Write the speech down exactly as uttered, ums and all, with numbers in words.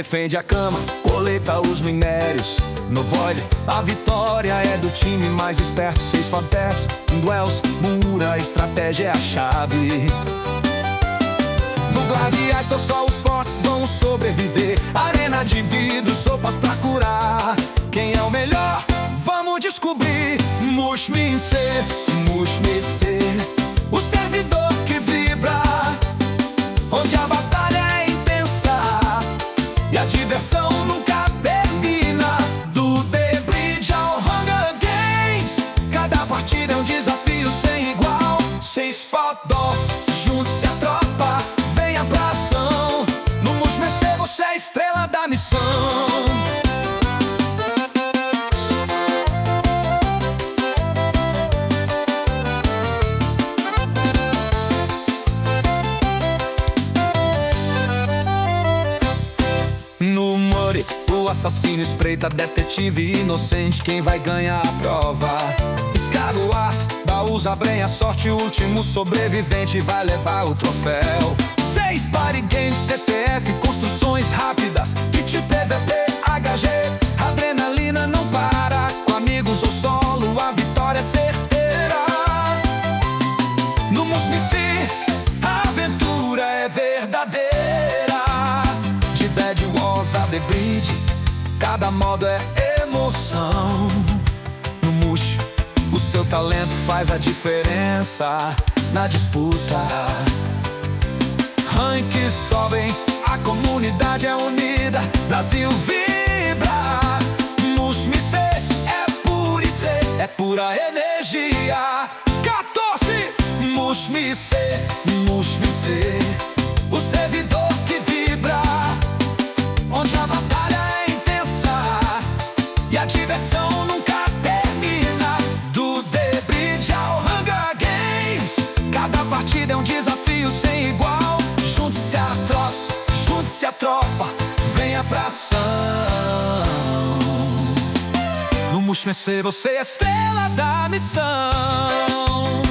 defende a cama, coleta os minérios. No void, a vitória é do time mais esperto. Seis fantasmas, duelos, mura, estratégia é a chave. No Gladiator só os fortes vão sobreviver. Arena de vidro, sopas pra curar. Quem é o melhor? Vamos descobrir. Mushmice, Mushmice, o servidor que vibra, onde a batalha é intensa e a diversão nunca termina. Do The Bridge ao Hunger Games, cada partida é um desafio sem igual. Seis Dogs, junte-se a tropa, venha pra ação. No Mushmice você é a estrela da missão. No Mori, o assassino espreita, detetive inocente, quem vai ganhar a prova? Escaruas, baús abrem a sorte, o último sobrevivente vai levar o troféu. Seis Party Games, C T F, construções rápidas, kit P V P, H G, adrenalina não para. Com amigos ou solo, a vitória é certeira. No Mushmice, a aventura é verdadeira. Bad Wars a The Bridge, cada modo é emoção. No Mush, o seu talento faz a diferença na disputa. Ranks sobem, a comunidade é unida, Brasil vibra. Mushmice é purice, é pura energia. quatorze, Mushmice, Mushmice, o servidor que vibra, onde a batalha é intensa e a diversão nunca termina. Do The Bridge ao Hunger Games, cada partida é um desafio sem igual. Junte-se a tropas, junte-se a tropa, venha pra ação. No Mushmice você é a estrela da missão.